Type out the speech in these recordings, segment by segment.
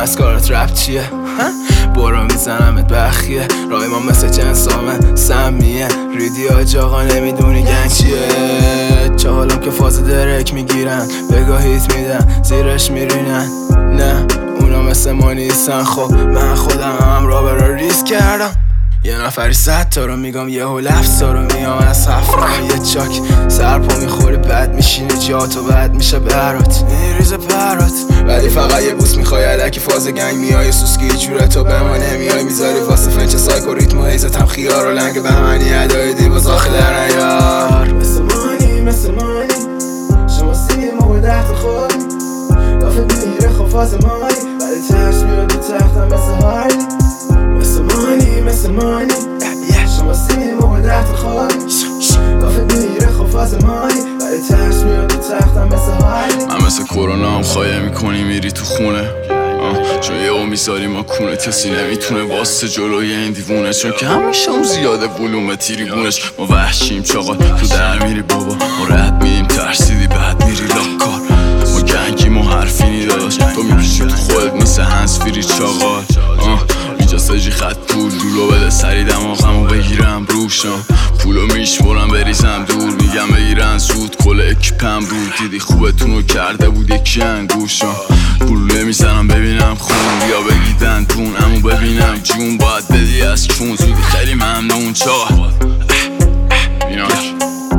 پس کارت رپ چیه؟ برو میزنمت بخیه رای ما مثل جنسامه سمیه ریدی آج آقا نمیدونی گنگ چیه چه حالم که فاز درک میگیرن بگاهیت میدن زیرش میرینن نه اونا مثل ما نیستن خب من خودم هم را ریسک کردم یه نفری 100 تا رو میگم یه لفظ تا رو میگم از هفته یه چاک سرپا میخوری بد میشینه جات و بد میشه برات میریزه پرات ولی فقط یه بوس میخوای علکی فاز گنگ میای سوسکی جوره تو به ما نمیای میذاری واسه فنچ سایکو ریتم و حیزتم خیار و لنگ به منی ادای دیواز آخه در نیار مثل مانی شما سیم و ده تا خود لافت میره خب فاز مانی ولی ترش میاد تو تختم مثل هارلی مثل مانی شما سیم و ده تا خود لافت میره خب فاز مانی ولی ترش میاد تو تختم مثل هارلی من مثل کرونا هم خواهی میکنی میری تو خونه چون یه او میذاری ما کونه کسی نمیتونه واسه جلوی این دیوونه چون که همیشه اون زیاده ولومه تیریبونش ما وحشیم چاقال تو در میری بابا ما رد میریم ترسیدی بعد میری لاکار ما گنگیم و حرفینی داشت تو میکشی تو خودت مثل هنسفیری چاقال اینجا سجی خط پول دولو بده سری دماغمو بگیرم روشم پولو میشمرم بریزم دور میگم بگیرن زود کل اکیپم بود دیدی خوبتونو کرده بود یکی انگوشم پول نمیزنم ببینم خون بیا بگیدن دون امو ببینم جون باید بدی از چون زودی خیلی ممنون چاقا بیناش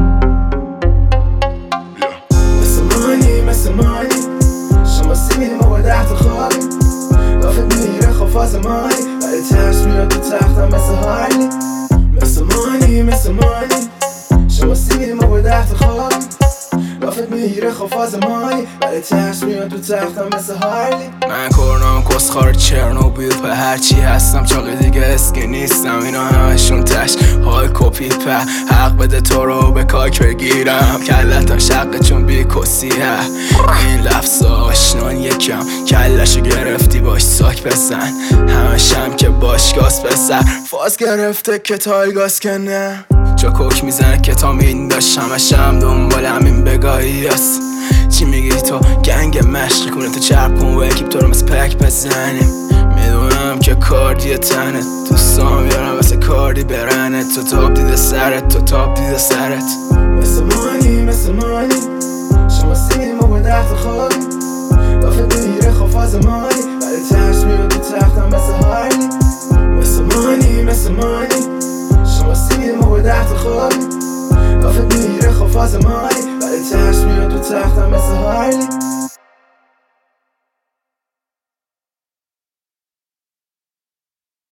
مثل مانی شما سیم و ده تا خواهی لافت میره خب فاز مانی ولی ترش میاد تو تختم مثل هارلی مثل مانی شما سیم و ده تا خواهی لافت میره خب فاز مانی ولی ترش میاد تو تختم مثل هارلی من کورنام کسخار چرنوبیل به هرچی هستم چاقی دیگه اسکی نیستم اینا همشون تش های کپی په حق بده تو رو به کاک بگیرم کلتا شقه چون بی کسیه این لفظ آشنان یکم کلشو گرفتی باش ساک بزن همشم که باش گاز بسر فاز گرفته که تایل گاز کنه جا کوک میزنه که تا مینداش همشم دنبال همین بگاهی هست چی میگی تو گنگ مشقی کنه تو چرب کن و اکیب تو رو مثل پک بزنیم میدونم که کاردی تنت دوستان بیارم واسه کاردی برنت تو تاب دیده سرت مثل مانی شما سیم و ده تا خود لافت میره خب فاز مانی ولی ترش میاد تو تختم مثل هارلی مثل مانی شما سیم و ده تا خود لافت میره خب فاز مانی ولی ترش میاد تو تختم مثل هارلی